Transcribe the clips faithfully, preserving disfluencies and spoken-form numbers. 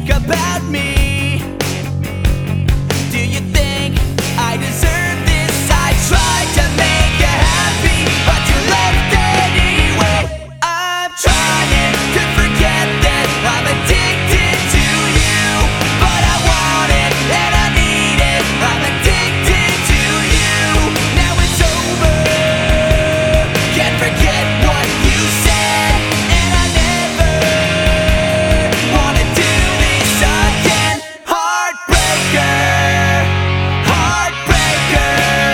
think about me? Do you think I deserve this? I tried to make you happy, but you left anyway. I'm trying to forget that I'm addicted to you, but I want it and I need it. I'm addicted to you. Now it's over. Can't forget what you said, and I never wanna do this again. Heartbreaker, heartbreaker,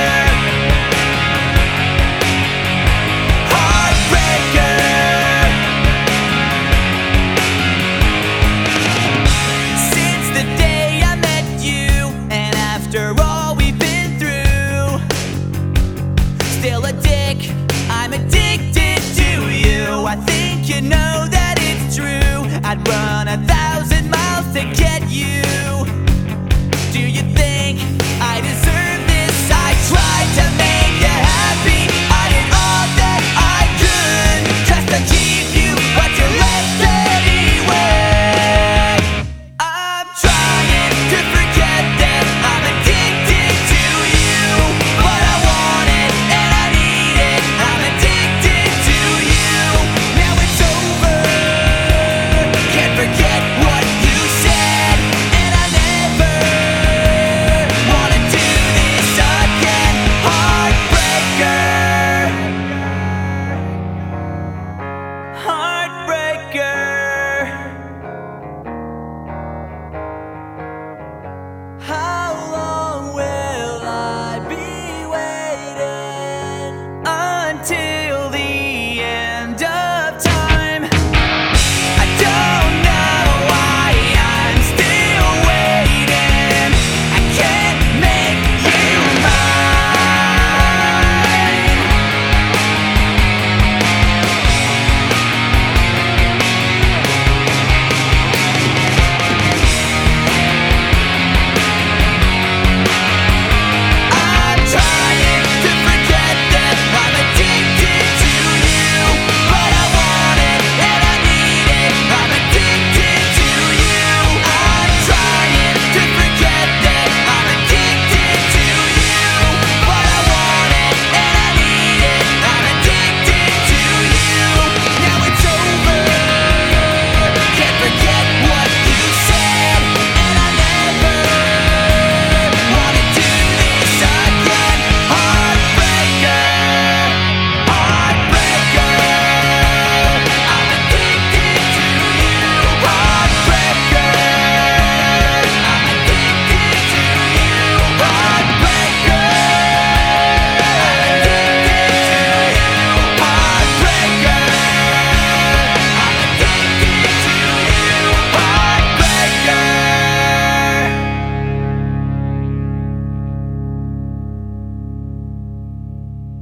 heartbreaker. Since the day I met you, and after all we've been through, still a dick, I'm addicted to you. I think you know that it's true. I'd run a thousand miles to get you.